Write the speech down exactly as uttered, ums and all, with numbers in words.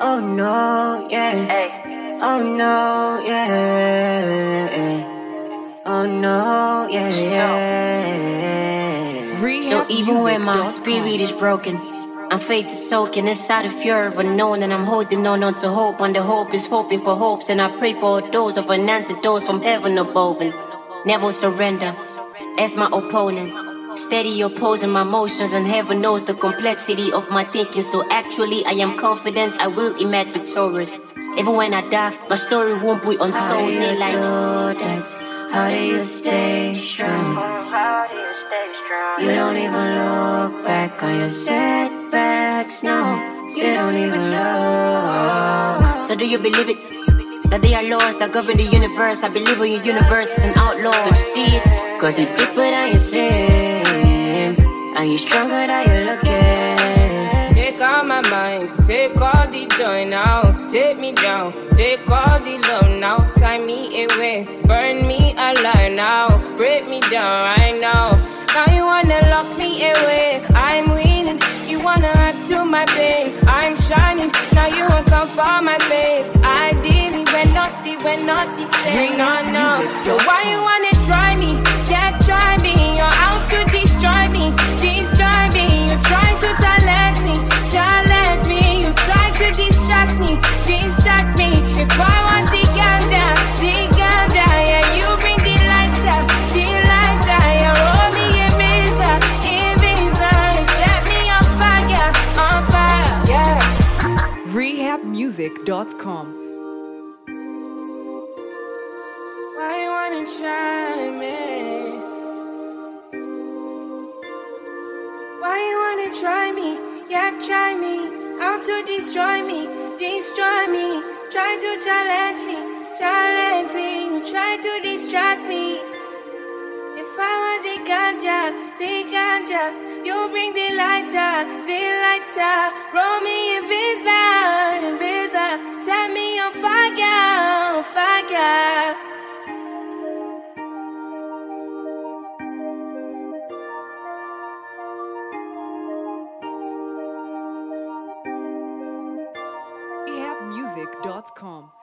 Oh no, yeah. Hey. Oh no, yeah. Oh no, yeah, yeah. So even when my spirit is broken, I'm faith is soaking inside the fear of unknown, and I'm holding on onto hope. And the hope is hoping for hopes, and I pray for a dose of an antidote from heaven above. And never surrender. F my opponent. Steady opposing my motions, and heaven knows the complexity of my thinking. So actually, I am confident I will emerge victorious. Even when I die, my story won't be untold. How do you They like, do this? How do you stay strong? How do you stay strong? You don't even look back on your setbacks, no. You don't even look. So do you believe it? That they are laws that govern the universe. I believe in your universe is an outlaw. Don't you see it? Cause you're deeper than you seem, and you're stronger than you looking. Take all my mind, take all the joy now. Take me down, take all the love now. Tie me away, burn me alive now. Break me down right now. Now you wanna lock me away. I'm winning, you wanna add to my pain. I'm shining, now you won't come for my face. I did it, we're not the, we're not the same, no, no. So why you wanna try me? Yeah, try me, you're out to destroy me. Destroy me, you try to challenge me. Challenge me, you try to distract me. Distract me, if I want the ganja, the ganja, yeah, you bring the lights up, the lights up, yeah, roll me a visa, a visa, set me on fire, on fire, yeah. rehab music dot com. Why you wanna try me? Why you wanna try me? Yeah, try me, out to destroy me, destroy me. Try to challenge me, challenge me. You try to distract me. If I was the ganja, the ganja, you bring the lighter, the lighter. Roll me a visa, a visa. Set me on fire, on fire. rehab music dot com.